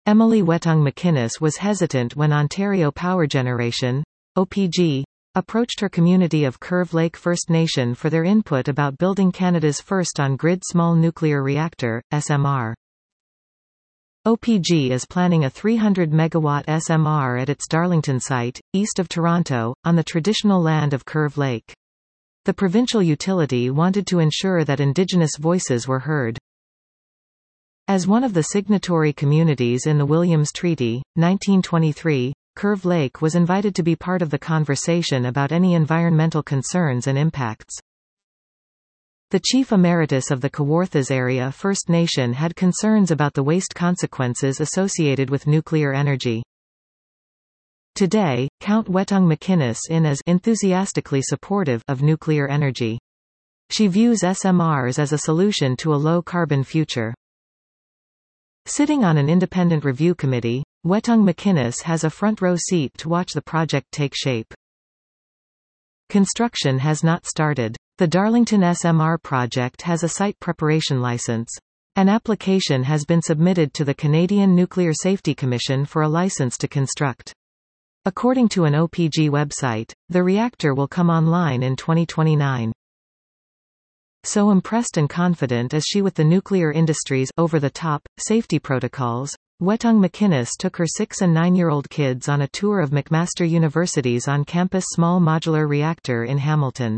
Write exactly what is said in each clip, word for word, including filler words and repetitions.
Emily Wetung McInnes was hesitant when Ontario Power Generation, O P G, approached her community of Curve Lake First Nation for their input about building Canada's first on-grid small nuclear reactor, S M R. O P G is planning a three hundred megawatt S M R at its Darlington site, east of Toronto, on the traditional land of Curve Lake. The provincial utility wanted to ensure that Indigenous voices were heard. As one of the signatory communities in the Williams Treaty, nineteen twenty-three, Curve Lake was invited to be part of the conversation about any environmental concerns and impacts. The Chief Emeritus of the Kawarthas Area First Nation had concerns about the waste consequences associated with nuclear energy. Today, Count Wetung McInnes in is enthusiastically supportive of nuclear energy. She views S M Rs as a solution to a low-carbon future. Sitting on an independent review committee, Wetung McInnes has a front-row seat to watch the project take shape. Construction has not started. The Darlington S M R project has a site preparation license. An application has been submitted to the Canadian Nuclear Safety Commission for a license to construct. According to an O P G website, the reactor will come online in twenty twenty-nine. So impressed and confident is she with the nuclear industry's over-the-top safety protocols, Wetung McInnes took her six- and nine-year-old kids on a tour of McMaster University's on-campus small modular reactor in Hamilton.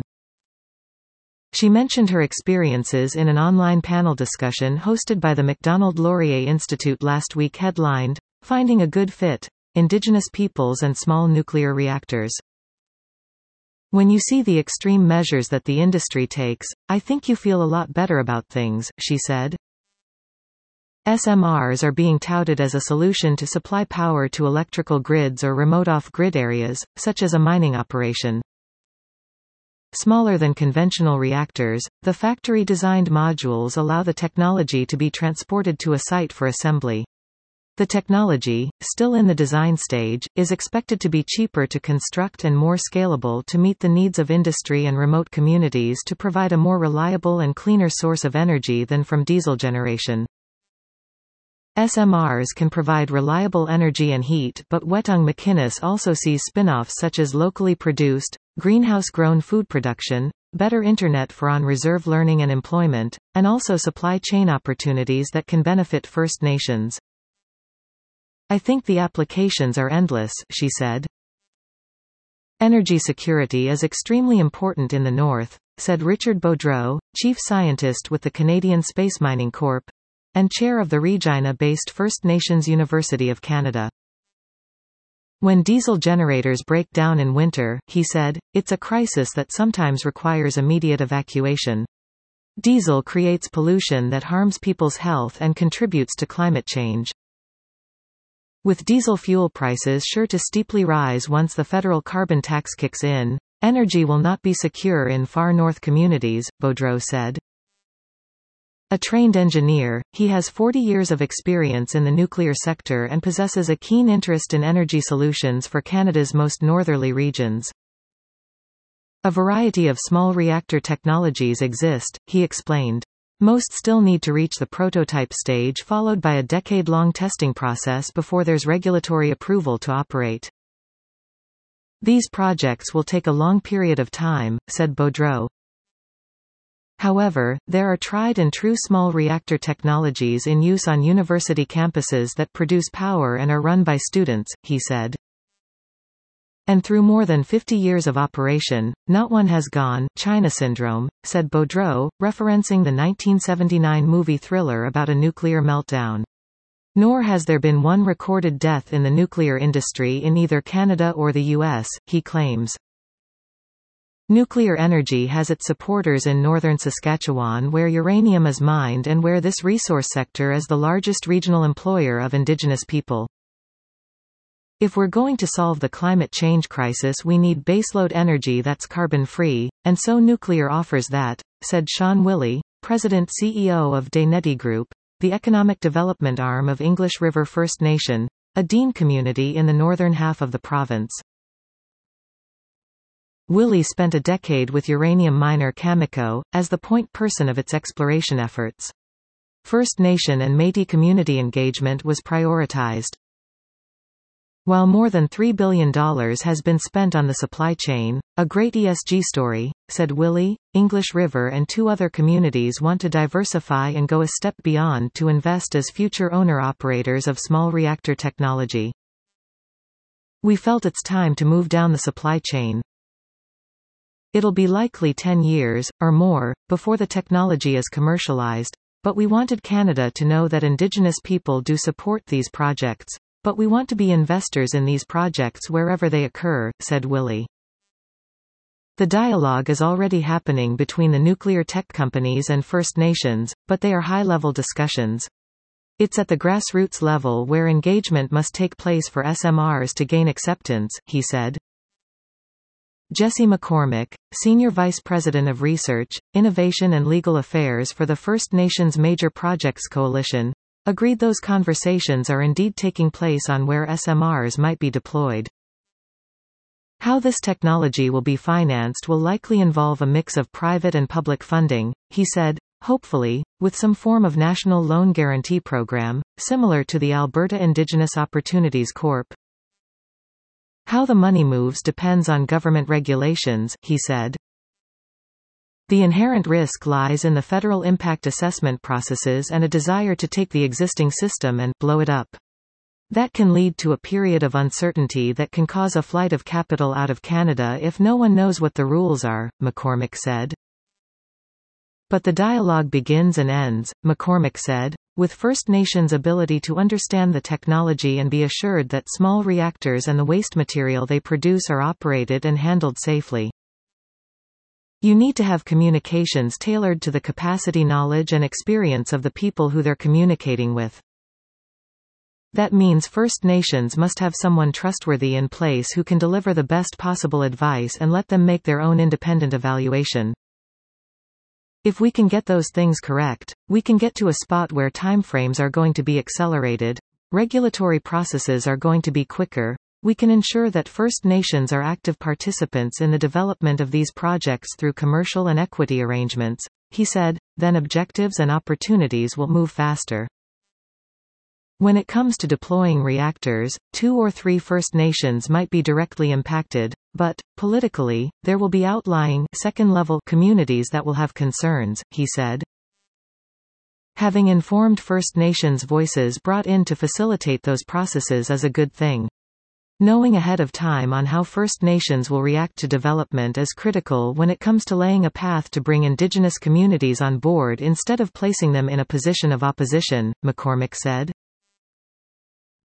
She mentioned her experiences in an online panel discussion hosted by the Macdonald-Laurier Institute last week headlined, "Finding a Good Fit: Indigenous Peoples and Small Nuclear Reactors." "When you see the extreme measures that the industry takes, I think you feel a lot better about things," she said. S M Rs are being touted as a solution to supply power to electrical grids or remote off-grid areas, such as a mining operation. Smaller than conventional reactors, the factory-designed modules allow the technology to be transported to a site for assembly. The technology, still in the design stage, is expected to be cheaper to construct and more scalable to meet the needs of industry and remote communities to provide a more reliable and cleaner source of energy than from diesel generation. S M Rs can provide reliable energy and heat, but Wetung McInnes also sees spin-offs such as locally produced, greenhouse-grown food production, better internet for on-reserve learning and employment, and also supply chain opportunities that can benefit First Nations. "I think the applications are endless," she said. "Energy security is extremely important in the North," said Richard Beaudreau, Chief Scientist with the Canadian Space Mining Corporation, and Chair of the Regina-based First Nations University of Canada. "When diesel generators break down in winter," he said, "it's a crisis that sometimes requires immediate evacuation. Diesel creates pollution that harms people's health and contributes to climate change. With diesel fuel prices sure to steeply rise once the federal carbon tax kicks in, energy will not be secure in far north communities," Beaudreau said. A trained engineer, he has forty years of experience in the nuclear sector and possesses a keen interest in energy solutions for Canada's most northerly regions. "A variety of small reactor technologies exist," he explained. "Most still need to reach the prototype stage, followed by a decade-long testing process before there's regulatory approval to operate. These projects will take a long period of time," said Beaudreau. However, there are tried and true small reactor technologies in use on university campuses that produce power and are run by students, he said. "And through more than fifty years of operation, not one has gone China syndrome," said Beaudreau, referencing the nineteen seventy-nine movie Thriller about a nuclear meltdown. "Nor has there been one recorded death in the nuclear industry in either Canada or the U S, he claims. Nuclear energy has its supporters in northern Saskatchewan, where uranium is mined and where this resource sector is the largest regional employer of Indigenous people. If we're going to solve the climate change crisis, we need baseload energy that's carbon-free, and so nuclear offers that," said Sean Willey, President-C E O of Daineti Group, the economic development arm of English River First Nation, a Dean community in the northern half of the province. Willey spent a decade with uranium miner Cameco, as the point person of its exploration efforts. First Nation and Métis community engagement was prioritized. While more than three billion dollars has been spent on the supply chain, a great E S G story, said Willie, English River and two other communities want to diversify and go a step beyond to invest as future owner-operators of small reactor technology. We felt it's time to move down the supply chain. It'll be likely ten years, or more, before the technology is commercialized, but we wanted Canada to know that Indigenous people do support these projects. But we want to be investors in these projects wherever they occur, said Willie. The dialogue is already happening between the nuclear tech companies and First Nations, but they are high-level discussions. It's at the grassroots level where engagement must take place for S M Rs to gain acceptance, he said. Jesse McCormick, Senior Vice President of Research, Innovation and Legal Affairs for the First Nations Major Projects Coalition, agreed those conversations are indeed taking place on where S M Rs might be deployed. How this technology will be financed will likely involve a mix of private and public funding, he said, hopefully, with some form of national loan guarantee program, similar to the Alberta Indigenous Opportunities Corporation. How the money moves depends on government regulations, he said. The inherent risk lies in the federal impact assessment processes and a desire to take the existing system and blow it up. That can lead to a period of uncertainty that can cause a flight of capital out of Canada if no one knows what the rules are, McCormick said. But the dialogue begins and ends, McCormick said, with First Nations' ability to understand the technology and be assured that small reactors and the waste material they produce are operated and handled safely. You need to have communications tailored to the capacity, knowledge and experience of the people who they're communicating with. That means First Nations must have someone trustworthy in place who can deliver the best possible advice and let them make their own independent evaluation. If we can get those things correct, we can get to a spot where timeframes are going to be accelerated, regulatory processes are going to be quicker. We can ensure that First Nations are active participants in the development of these projects through commercial and equity arrangements, he said, then objectives and opportunities will move faster. When it comes to deploying reactors, two or three First Nations might be directly impacted, but, politically, there will be outlying, second-level communities that will have concerns, he said. Having informed First Nations voices brought in to facilitate those processes is a good thing. Knowing ahead of time on how First Nations will react to development is critical when it comes to laying a path to bring Indigenous communities on board instead of placing them in a position of opposition, McCormick said.